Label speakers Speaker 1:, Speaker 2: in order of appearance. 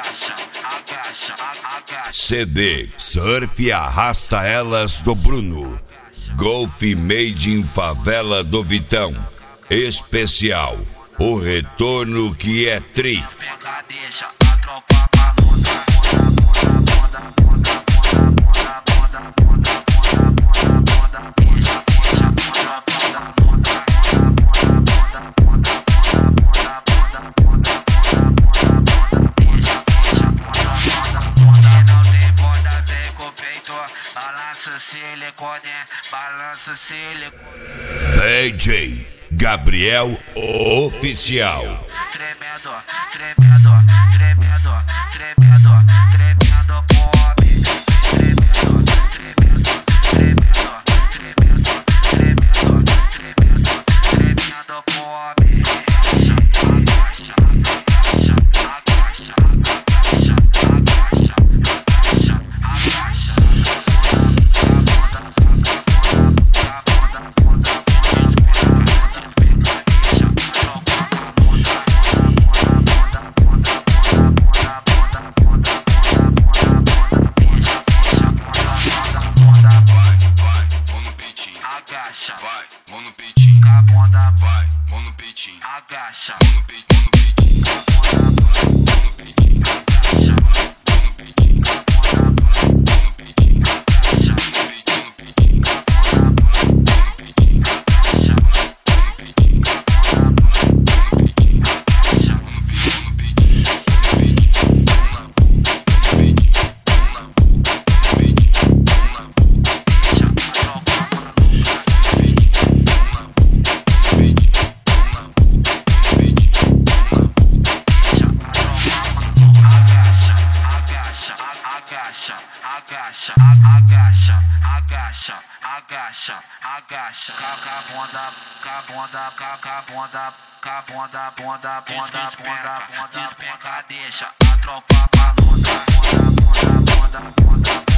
Speaker 1: agacha, agacha, agacha.
Speaker 2: CD Surf Arrasta Elas do Bruno. Golf Made in Favela do Vitão. Especial, o retorno que é tri.
Speaker 1: Pega, deixa a tropa maluca. Balança silicone, balança silicone.
Speaker 2: DJ Gabriel Oficial.
Speaker 1: Tremendo, tremendo, tremendo, tremendo, tremendo pop. Tremendo, tremendo, tremendo, tremendo, tremendo, tremendo, tremendo pop. Agacha, agacha, agacha, agacha, agacha, agacha, agacha. Agacha,
Speaker 3: Vai, mão no peitinho.
Speaker 1: cabonda,
Speaker 3: Vai, mão no peitinho.
Speaker 1: agacha,
Speaker 3: Mão no peitinho.
Speaker 1: cabonda,
Speaker 3: Mão no peitinho.
Speaker 1: agacha,
Speaker 3: Mão no peitinho.
Speaker 1: cabonda,
Speaker 3: Mão no peitinho.
Speaker 1: agacha,
Speaker 3: Mão no peitinho. No peitinho.
Speaker 1: cabonda,
Speaker 3: Mão no peitinho.
Speaker 1: agacha,
Speaker 3: Mão no peitinho.
Speaker 1: cabonda,
Speaker 3: Mão no peitinho.
Speaker 1: agacha.
Speaker 3: Mão no peitinho. No peitinho. No peitinho. Mão na boca. No peitinho. Mão na boca. No peitinho. Mão na boca.
Speaker 1: Deixa a tropa maluca.
Speaker 3: No peitinho. Mão na boca. No peitinho. Mão na boca. No peitinho. Mão na boca.
Speaker 1: Deixa a tropa maluca. Agacha, agacha, agacha, agacha, agacha, agacha, agacha, agacha. Cabonda, cabonda, cabonda, cabonda, bonda, bonda, bonda, bonda, despenca, deixa a tropa maluca. Bonda, bonda, bonda, bonda, bonda.